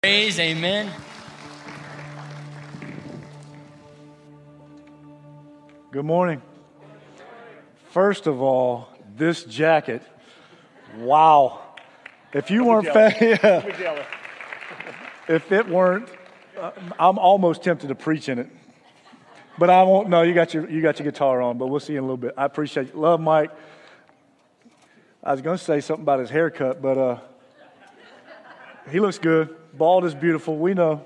Praise, amen. Good morning. First of all, this jacket, wow. If you weren't, if it weren't, I'm almost tempted to preach in it. But I won't. No, you got your guitar on, but we'll see in a little bit. I appreciate you. Love Mike. I was going to say something about his haircut, but he looks good. Bald is beautiful. We know.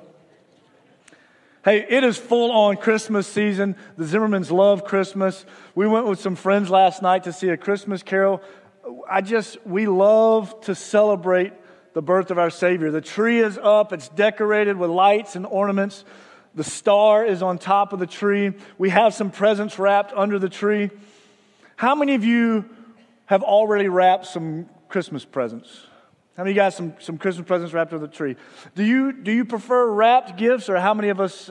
Hey, it is full on Christmas season. The Zimmermans love Christmas. We went with some friends last night to see a Christmas carol. We love to celebrate the birth of our Savior. The tree is up. It's decorated with lights and ornaments. The star is on top of the tree. We have some presents wrapped under the tree. How many of you have already wrapped some Christmas presents? How many of you got some Christmas presents wrapped under the tree? Do you prefer wrapped gifts, or how many of us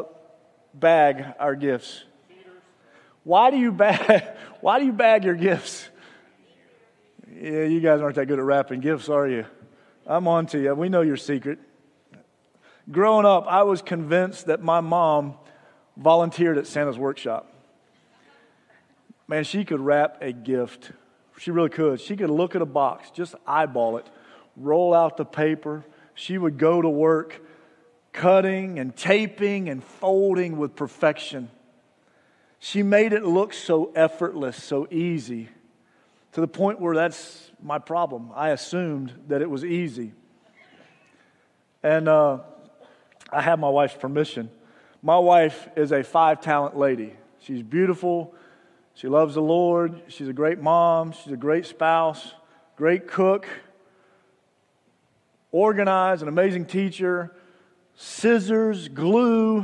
bag our gifts? Why do you bag your gifts? Yeah, you guys aren't that good at wrapping gifts, are you? I'm on to you. We know your secret. Growing up, I was convinced that my mom volunteered at Santa's workshop. Man, she could wrap a gift. She really could. She could look at a box, just eyeball it, roll out the paper. She would go to work cutting and taping and folding with perfection. She made it look so effortless, so easy, to the point where that's my problem. I assumed that it was easy. And I have my wife's permission. My wife is a 5-talent lady. She's beautiful. She loves the Lord. She's a great mom. She's a great spouse, great cook, organized, an amazing teacher, scissors, glue.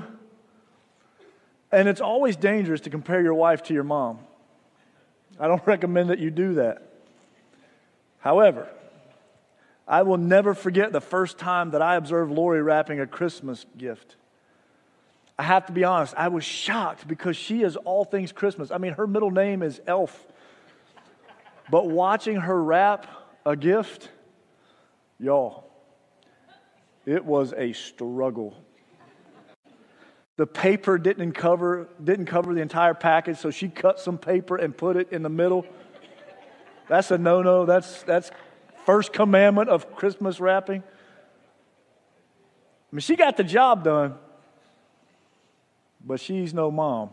And it's always dangerous to compare your wife to your mom. I don't recommend that you do that. However, I will never forget the first time that I observed Lori wrapping a Christmas gift. I have to be honest, I was shocked because she is all things Christmas. I mean, her middle name is Elf. But watching her wrap a gift, y'all, it was a struggle. The paper didn't cover the entire package, so she cut some paper and put it in the middle. That's a no-no. That's first commandment of Christmas wrapping. I mean, she got the job done, but she's no mom.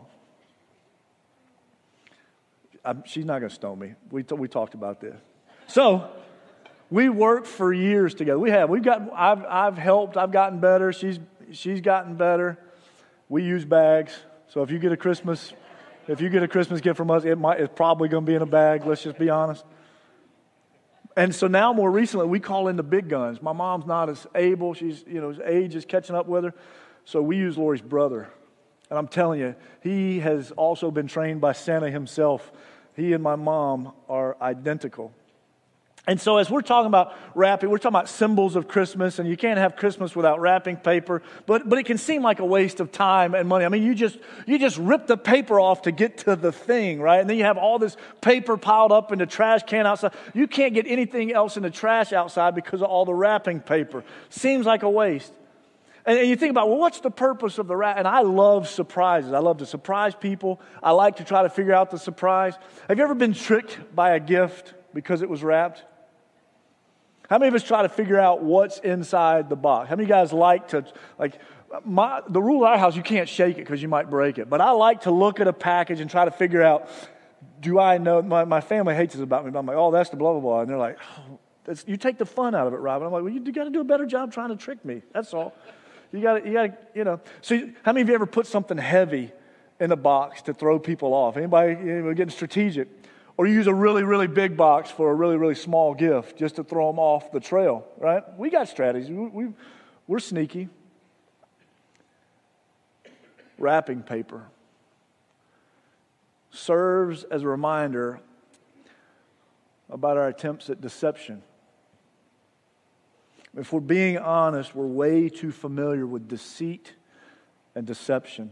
She's not going to stone me. We talked about this. So we worked for years together. I've helped. I've gotten better. She's gotten better. We use bags. So if you get a Christmas gift from us, it's probably going to be in a bag. Let's just be honest. And so now, more recently, we call in the big guns. My mom's not as able. His age is catching up with her. So we use Lori's brother. And I'm telling you, he has also been trained by Santa himself. He and my mom are identical. And so as we're talking about wrapping, we're talking about symbols of Christmas, and you can't have Christmas without wrapping paper, but it can seem like a waste of time and money. I mean, you just rip the paper off to get to the thing, right? And then you have all this paper piled up in the trash can outside. You can't get anything else in the trash outside because of all the wrapping paper. Seems like a waste. And you think about, well, what's the purpose of the wrap? And I love surprises. I love to surprise people. I like to try to figure out the surprise. Have you ever been tricked by a gift because it was wrapped? How many of us try to figure out what's inside the box? How many of you guys the rule at our house, you can't shake it because you might break it. But I like to look at a package and try to figure out, do I know? My family hates this about me, but I'm like, oh, that's the blah, blah, blah. And they're like, oh, you take the fun out of it, Robin. I'm like, well, you got to do a better job trying to trick me. That's all. You got to. So how many of you ever put something heavy in a box to throw people off? Anybody getting strategic? Or you use a really, really big box for a really, really small gift just to throw them off the trail, right? We got strategies. We're sneaky. Wrapping paper serves as a reminder about our attempts at deception. If we're being honest, we're way too familiar with deceit and deception.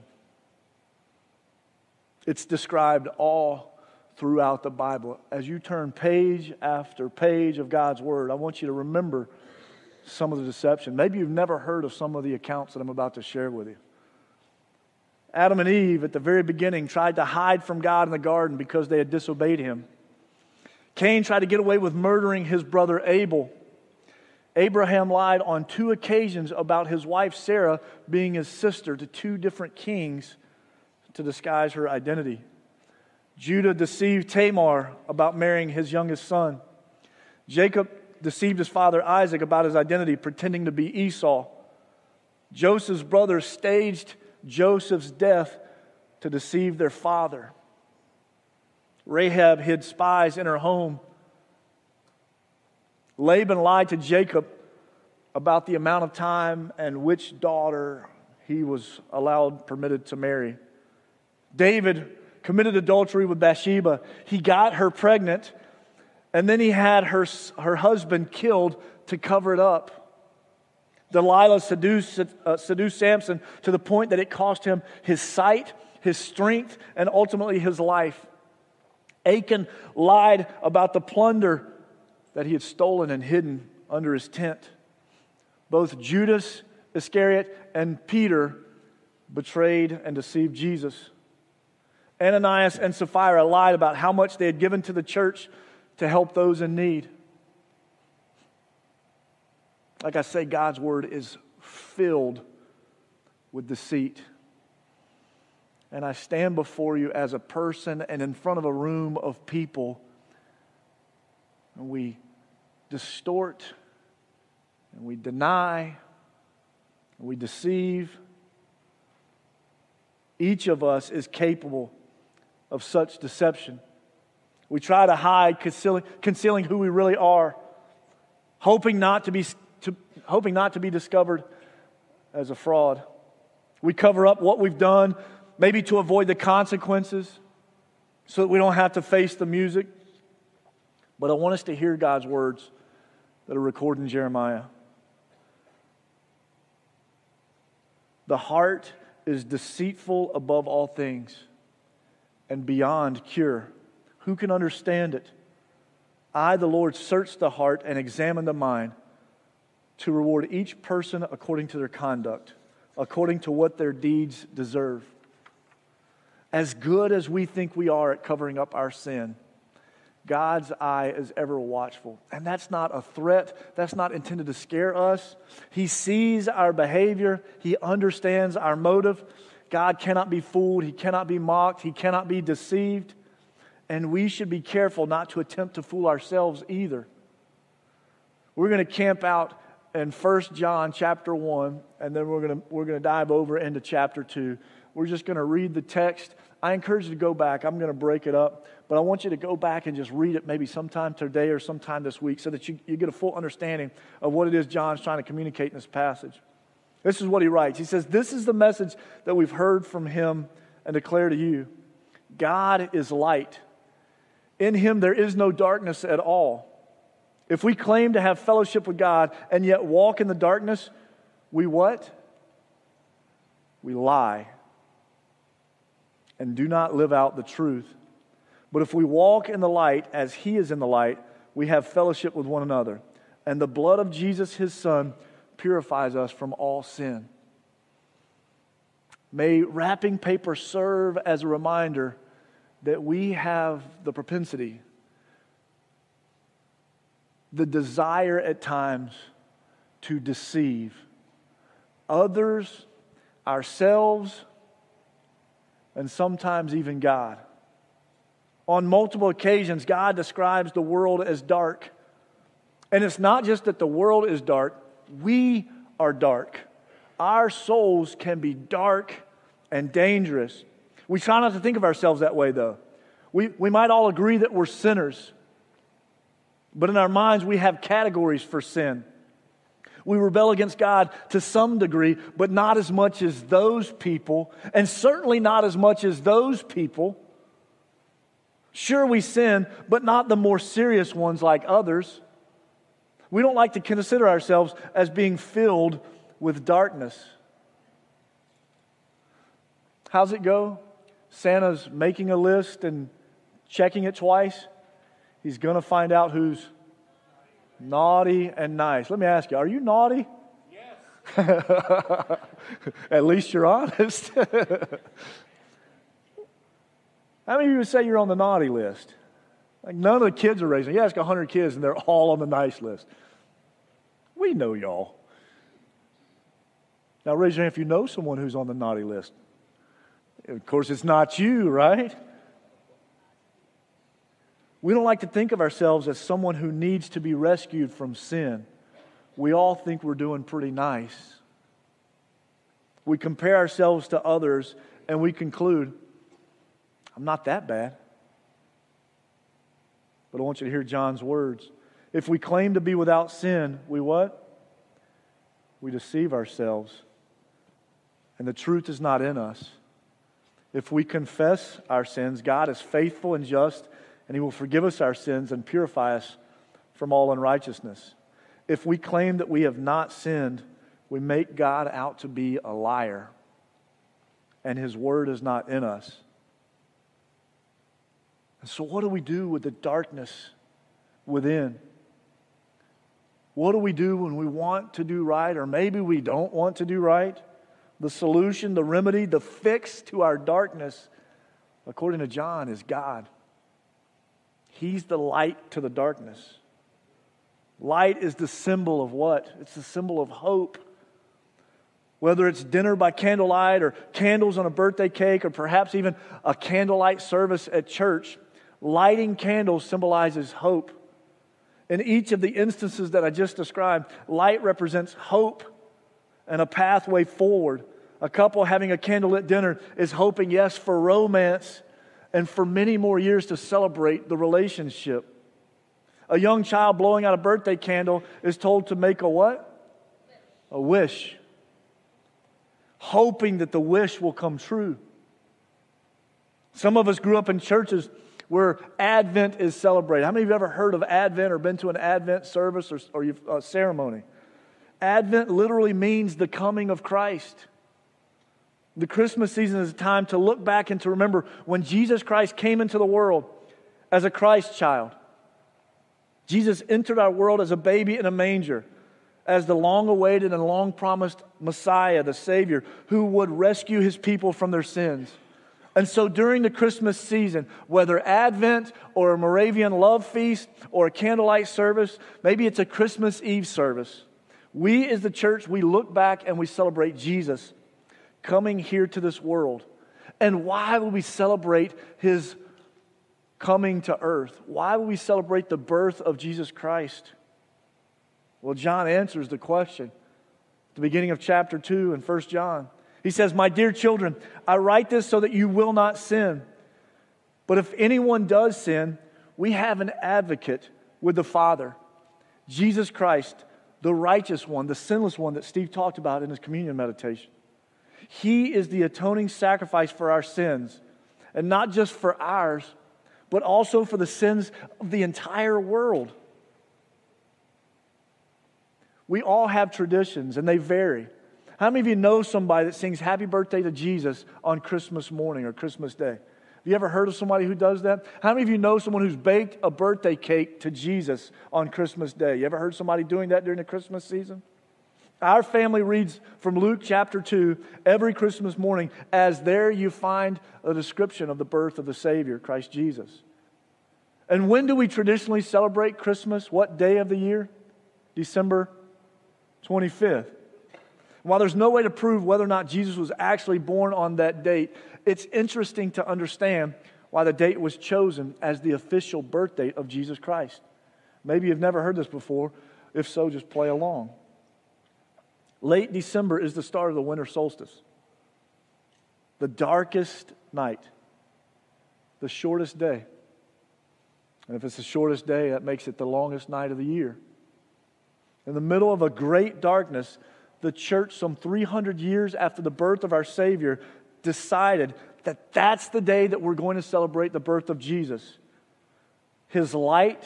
It's described all throughout the Bible. As you turn page after page of God's Word, I want you to remember some of the deception. Maybe you've never heard of some of the accounts that I'm about to share with you. Adam and Eve at the very beginning tried to hide from God in the garden because they had disobeyed Him. Cain tried to get away with murdering his brother Abel. Abraham lied on 2 occasions about his wife Sarah being his sister to 2 different kings to disguise her identity. Judah deceived Tamar about marrying his youngest son. Jacob deceived his father Isaac about his identity, pretending to be Esau. Joseph's brothers staged Joseph's death to deceive their father. Rahab hid spies in her home. Laban lied to Jacob about the amount of time and which daughter he was permitted to marry. David committed adultery with Bathsheba. He got her pregnant, and then he had her husband killed to cover it up. Delilah seduced Samson to the point that it cost him his sight, his strength, and ultimately his life. Achan lied about the plunder that he had stolen and hidden under his tent. Both Judas Iscariot and Peter betrayed and deceived Jesus. Ananias and Sapphira lied about how much they had given to the church to help those in need. Like I say, God's Word is filled with deceit. And I stand before you as a person and in front of a room of people, and we distort, and we deny, and we deceive. Each of us is capable of such deception. We try to hide, concealing who we really are, hoping not to be discovered as a fraud. We cover up what we've done, maybe to avoid the consequences, so that we don't have to face the music. But I want us to hear God's words that are recorded in Jeremiah. The heart is deceitful above all things and beyond cure. Who can understand it? I, the Lord, search the heart and examine the mind to reward each person according to their conduct, according to what their deeds deserve. As good as we think we are at covering up our sin, God's eye is ever watchful. And that's not a threat. That's not intended to scare us. He sees our behavior. He understands our motive. God cannot be fooled. He cannot be mocked. He cannot be deceived. And we should be careful not to attempt to fool ourselves either. We're going to camp out in 1 John chapter 1, and then we're going to dive over into chapter 2. We're just going to read the text. I encourage you to go back. I'm going to break it up, but I want you to go back and just read it maybe sometime today or sometime this week so that you get a full understanding of what it is John's trying to communicate in this passage. This is what he writes. He says, "This is the message that we've heard from him and declare to you. God is light. In him there is no darkness at all. If we claim to have fellowship with God and yet walk in the darkness, we what? We lie and do not live out the truth. But if we walk in the light as he is in the light, we have fellowship with one another. And the blood of Jesus, his Son, purifies us from all sin." May wrapping paper serve as a reminder that we have the propensity, the desire at times to deceive others, ourselves, and sometimes even God. On multiple occasions, God describes the world as dark. And it's not just that the world is dark, we are dark. Our souls can be dark and dangerous. We try not to think of ourselves that way, though. We might all agree that we're sinners. But in our minds, we have categories for sin. We rebel against God to some degree, but not as much as those people, and certainly not as much as those people. Sure, we sin, but not the more serious ones like others. We don't like to consider ourselves as being filled with darkness. How's it go? Santa's making a list and checking it twice. He's going to find out who's Naughty and nice. Let me ask you, are you naughty? Yes. At least you're honest. How many of you would say you're on the naughty list? Like none of the kids are raising. You ask 100 kids and they're all on the nice list. We know y'all. Now raise your hand if you know someone who's on the naughty list. Of course, it's not you, right? We don't like to think of ourselves as someone who needs to be rescued from sin. We all think we're doing pretty nice. We compare ourselves to others and we conclude, I'm not that bad. But I want you to hear John's words. If we claim to be without sin, we what? We deceive ourselves. And the truth is not in us. If we confess our sins, God is faithful and just, and He will forgive us our sins and purify us from all unrighteousness. If we claim that we have not sinned, we make God out to be a liar, and His word is not in us. And so what do we do with the darkness within? What do we do when we want to do right, or maybe we don't want to do right? The solution, the remedy, the fix to our darkness, according to John, is God. He's the light to the darkness. Light is the symbol of what? It's the symbol of hope. Whether it's dinner by candlelight or candles on a birthday cake or perhaps even a candlelight service at church, lighting candles symbolizes hope. In each of the instances that I just described, light represents hope and a pathway forward. A couple having a candlelit dinner is hoping, yes, for romance and for many more years to celebrate the relationship. A young child blowing out a birthday candle is told to make a what? A wish. Hoping that the wish will come true. Some of us grew up in churches where Advent is celebrated. How many of you have ever heard of Advent or been to an Advent service or ceremony? Advent literally means the coming of Christ. The Christmas season is a time to look back and to remember when Jesus Christ came into the world as a Christ child. Jesus entered our world as a baby in a manger, as the long-awaited and long-promised Messiah, the Savior, who would rescue His people from their sins. And so during the Christmas season, whether Advent or a Moravian love feast or a candlelight service, maybe it's a Christmas Eve service, we as the church, we look back and we celebrate Jesus coming here to this world. And why would we celebrate His coming to earth? Why would we celebrate the birth of Jesus Christ? Well, John answers the question at the beginning of chapter 2 in 1 John. He says, "My dear children, I write this so that you will not sin. But if anyone does sin, we have an advocate with the Father, Jesus Christ, the righteous one, the sinless one that Steve talked about in his communion meditation. He is the atoning sacrifice for our sins, and not just for ours, but also for the sins of the entire world." We all have traditions, and they vary. How many of you know somebody that sings happy birthday to Jesus on Christmas morning or Christmas Day? Have you ever heard of somebody who does that? How many of you know someone who's baked a birthday cake to Jesus on Christmas Day? You ever heard somebody doing that during the Christmas season? Our family reads from Luke chapter 2 every Christmas morning, as there you find a description of the birth of the Savior, Christ Jesus. And when do we traditionally celebrate Christmas? What day of the year? December 25th. While there's no way to prove whether or not Jesus was actually born on that date, it's interesting to understand why the date was chosen as the official birth date of Jesus Christ. Maybe you've never heard this before. If so, just play along. Late December is the start of the winter solstice. The darkest night. The shortest day. And if it's the shortest day, that makes it the longest night of the year. In the middle of a great darkness, the church, some 300 years after the birth of our Savior, decided that that's the day that we're going to celebrate the birth of Jesus. His light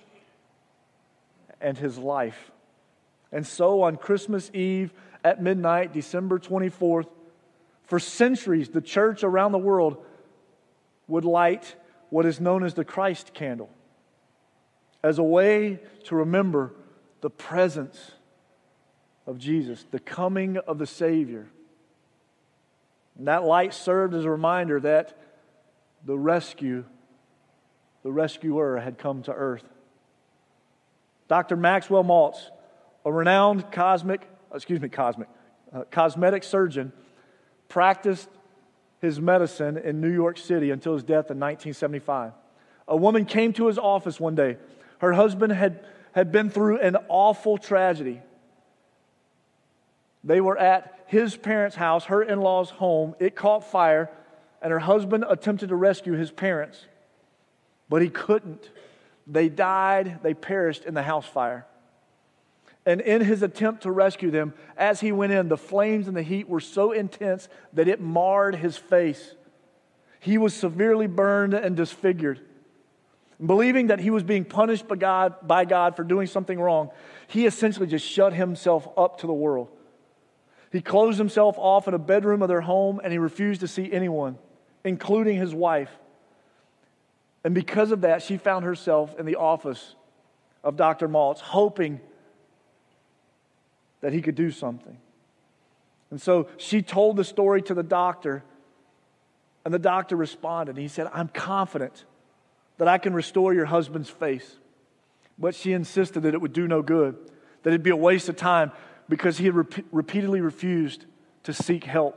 and His life. And so on Christmas Eve at midnight, December 24th, for centuries, the church around the world would light what is known as the Christ candle as a way to remember the presence of Jesus, the coming of the Savior. And that light served as a reminder that the rescuer had come to earth. Dr. Maxwell Maltz, a renowned cosmetic surgeon, practiced his medicine in New York City until his death in 1975. A woman came to his office one day. Her husband had been through an awful tragedy. They were at his parents' house, her in-laws' home. It caught fire, and her husband attempted to rescue his parents, but he couldn't. They died, they perished in the house fire. And in his attempt to rescue them, as he went in, the flames and the heat were so intense that it marred his face. He was severely burned and disfigured. Believing that he was being punished by God for doing something wrong, he essentially just shut himself up to the world. He closed himself off in a bedroom of their home, and he refused to see anyone, including his wife. And because of that, she found herself in the office of Dr. Maltz, hoping that he could do something. And so she told the story to the doctor, and the doctor responded. He said, "I'm confident that I can restore your husband's face." But she insisted that it would do no good, that it'd be a waste of time, because he had repeatedly refused to seek help.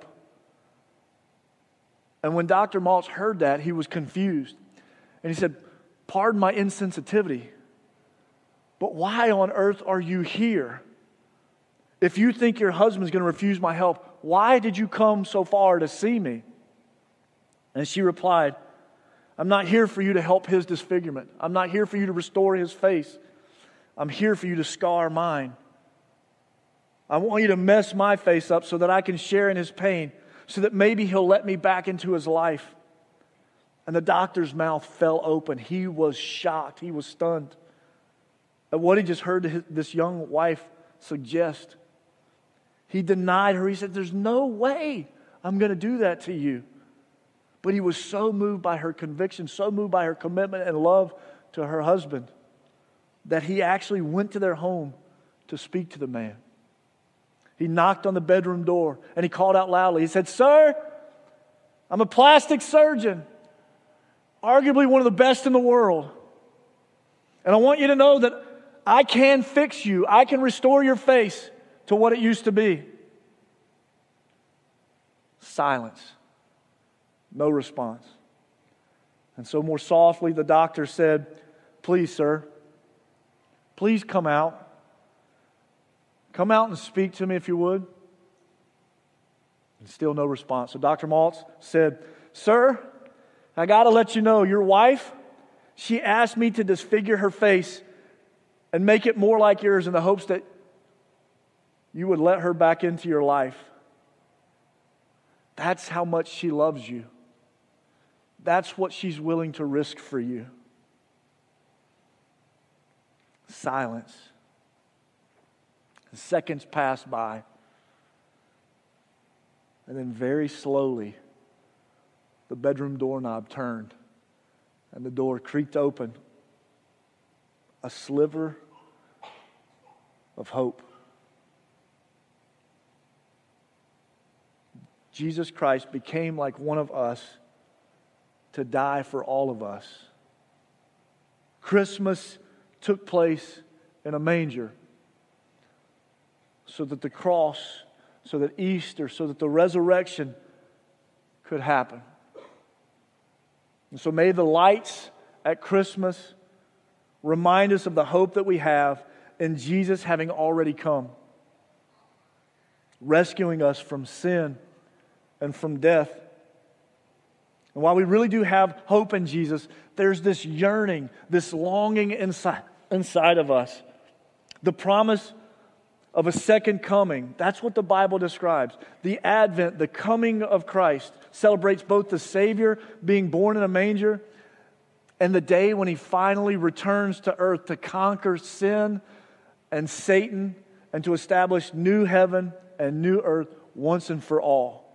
And when Dr. Maltz heard that, he was confused. And he said, "Pardon my insensitivity, but why on earth are you here? If you think your husband's going to refuse my help, why did you come so far to see me?" And she replied, "I'm not here for you to help his disfigurement. I'm not here for you to restore his face. I'm here for you to scar mine. I want you to mess my face up so that I can share in his pain, so that maybe he'll let me back into his life." And the doctor's mouth fell open. He was shocked. He was stunned at what he just heard this young wife suggest. He denied her. He said, "There's no way I'm going to do that to you." But he was so moved by her conviction, so moved by her commitment and love to her husband, that he actually went to their home to speak to the man. He knocked on the bedroom door and he called out loudly. He said, "Sir, I'm a plastic surgeon, arguably one of the best in the world. And I want you to know that I can fix you. I can restore your face to what it used to be." Silence. No response. And so more softly, the doctor said, "Please, sir, please come out. Come out and speak to me if you would." And still no response. So Dr. Maltz said, "Sir, I got to let you know, your wife, she asked me to disfigure her face and make it more like yours in the hopes that you would let her back into your life. That's how much she loves you. That's what she's willing to risk for you." Silence. Seconds passed by. And then very slowly, the bedroom doorknob turned and the door creaked open. A sliver of hope. Jesus Christ became like one of us to die for all of us. Christmas took place in a manger, so that the cross, so that Easter, so that the resurrection could happen. And so may the lights at Christmas remind us of the hope that we have in Jesus having already come, rescuing us from sin and from death. And while we really do have hope in Jesus, there's this yearning, this longing inside of us. The promise of a second coming. That's what the Bible describes. The Advent, the coming of Christ, celebrates both the Savior being born in a manger and the day when He finally returns to earth to conquer sin and Satan and to establish new heaven and new earth once and for all.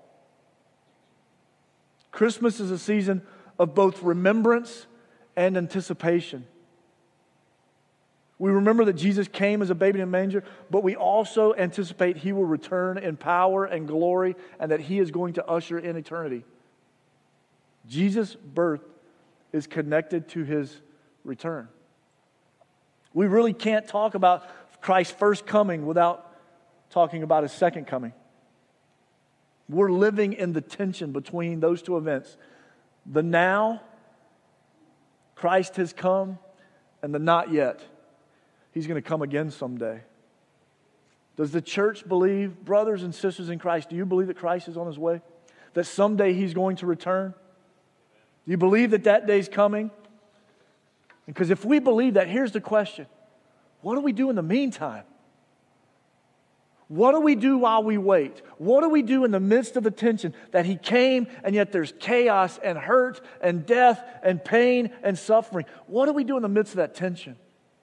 Christmas is a season of both remembrance and anticipation. We remember that Jesus came as a baby in a manger, but we also anticipate He will return in power and glory and that He is going to usher in eternity. Jesus' birth is connected to His return. We really can't talk about Christ's first coming without talking about His second coming. We're living in the tension between those two events. The now, Christ has come, and the not yet. He's going to come again someday. Does the church believe, brothers and sisters in Christ, do you believe that Christ is on His way? That someday He's going to return? Do you believe that that day's coming? Because if we believe that, here's the question. What do we do in the meantime? What do we do while we wait? What do we do in the midst of the tension that He came and yet there's chaos and hurt and death and pain and suffering? What do we do in the midst of that tension?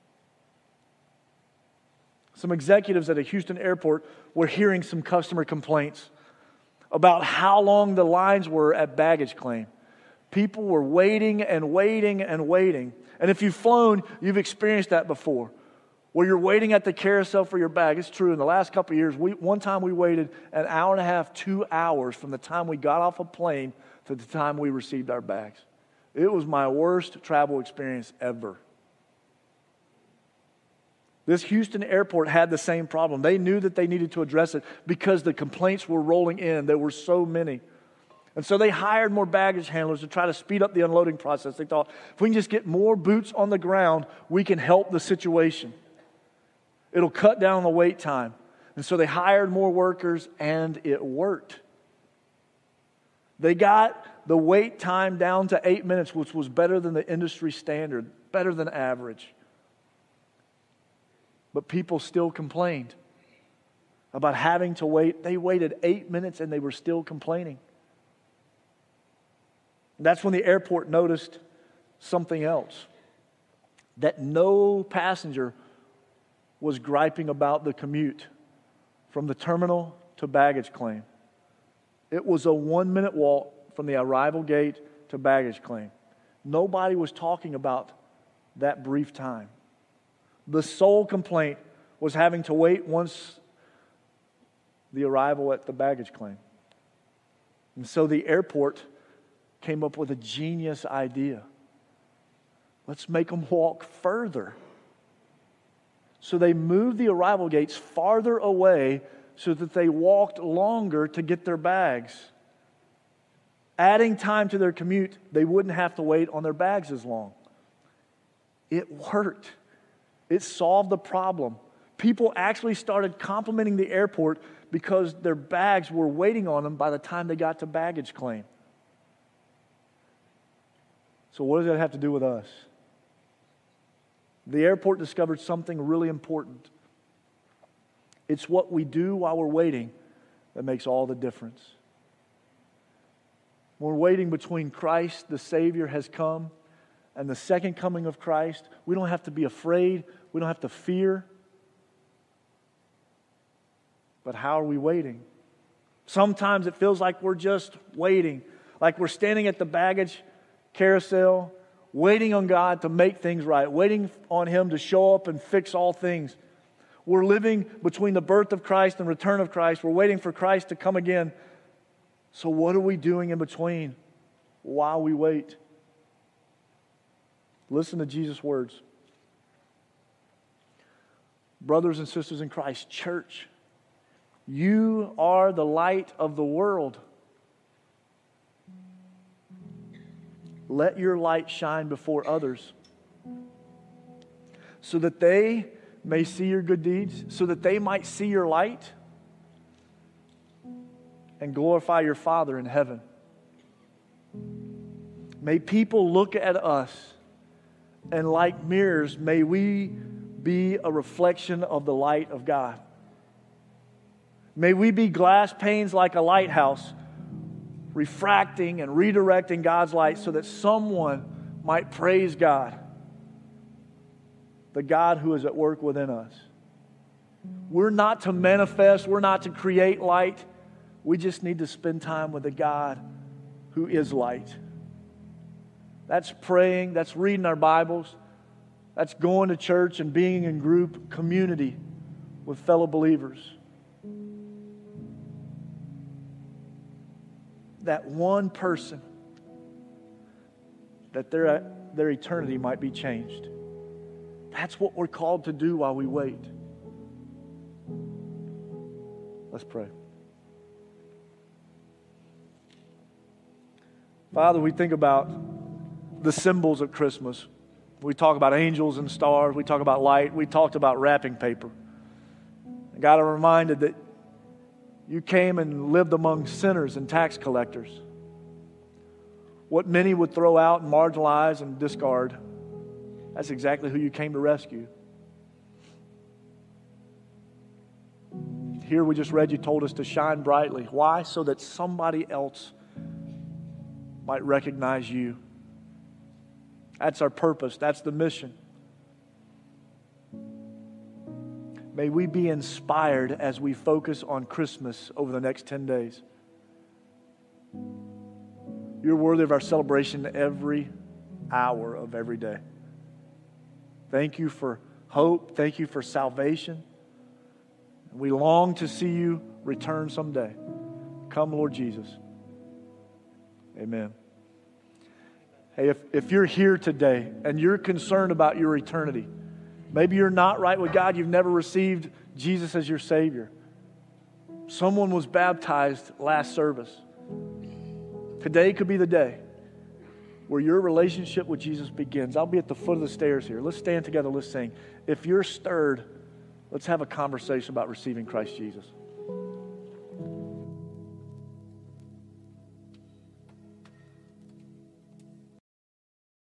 Some executives at a Houston airport were hearing some customer complaints about how long the lines were at baggage claim. People were waiting and waiting and waiting. And if you've flown, you've experienced that before, where you're waiting at the carousel for your bag. It's true, in the last couple of years, one time we waited an hour and a half, 2 hours from the time we got off a plane to the time we received our bags. It was my worst travel experience ever. This Houston airport had the same problem. They knew that they needed to address it because the complaints were rolling in. There were so many. And so they hired more baggage handlers to try to speed up the unloading process. They thought, if we can just get more boots on the ground, we can help the situation. It'll cut down the wait time. And so they hired more workers, and it worked. They got the wait time down to 8 minutes, which was better than the industry standard, better than average. But people still complained about having to wait. They waited 8 minutes and they were still complaining. That's when the airport noticed something else. That no passenger was griping about the commute from the terminal to baggage claim. It was a 1-minute walk from the arrival gate to baggage claim. Nobody was talking about that brief time. The sole complaint was having to wait once the arrival at the baggage claim. And so the airport came up with a genius idea. Let's make them walk further. So they moved the arrival gates farther away so that they walked longer to get their bags. Adding time to their commute, they wouldn't have to wait on their bags as long. It worked. It solved the problem. People actually started complimenting the airport because their bags were waiting on them by the time they got to baggage claim. So what does that have to do with us? The airport discovered something really important. It's what we do while we're waiting that makes all the difference. When we're waiting between Christ, the Savior, has come, and the second coming of Christ, we don't have to be afraid. We don't have to fear. But how are we waiting? Sometimes it feels like we're just waiting, like we're standing at the baggage carousel, waiting on God to make things right, waiting on Him to show up and fix all things. We're living between the birth of Christ and return of Christ. We're waiting for Christ to come again. So what are we doing in between while we wait? Listen to Jesus' words. Brothers and sisters in Christ, church, you are the light of the world. Let your light shine before others so that they may see your good deeds, so that they might see your light and glorify your Father in heaven. May people look at us, and like mirrors, may we be a reflection of the light of God. May we be glass panes like a lighthouse, refracting and redirecting God's light so that someone might praise God, the God who is at work within us. We're not to manifest, we're not to create light. We just need to spend time with the God who is light. That's praying, that's reading our Bibles, That's going to church and being in group community with fellow believers. That one person, that their eternity might be changed. That's what we're called to do while we wait. Let's pray. Father, we think about the symbols of Christmas. We talk about angels and stars. We talk about light. We talked about wrapping paper. God, I'm reminded that you came and lived among sinners and tax collectors. What many would throw out and marginalize and discard, that's exactly who you came to rescue. Here we just read you told us to shine brightly. Why? So that somebody else might recognize you. That's our purpose. That's the mission. May we be inspired as we focus on Christmas over the next 10 days. You're worthy of our celebration every hour of every day. Thank you for hope. Thank you for salvation. We long to see you return someday. Come, Lord Jesus. Amen. Hey, if you're here today and you're concerned about your eternity, maybe you're not right with God, you've never received Jesus as your Savior. Someone was baptized last service. Today could be the day where your relationship with Jesus begins. I'll be at the foot of the stairs here. Let's stand together, let's sing. If you're stirred, let's have a conversation about receiving Christ Jesus.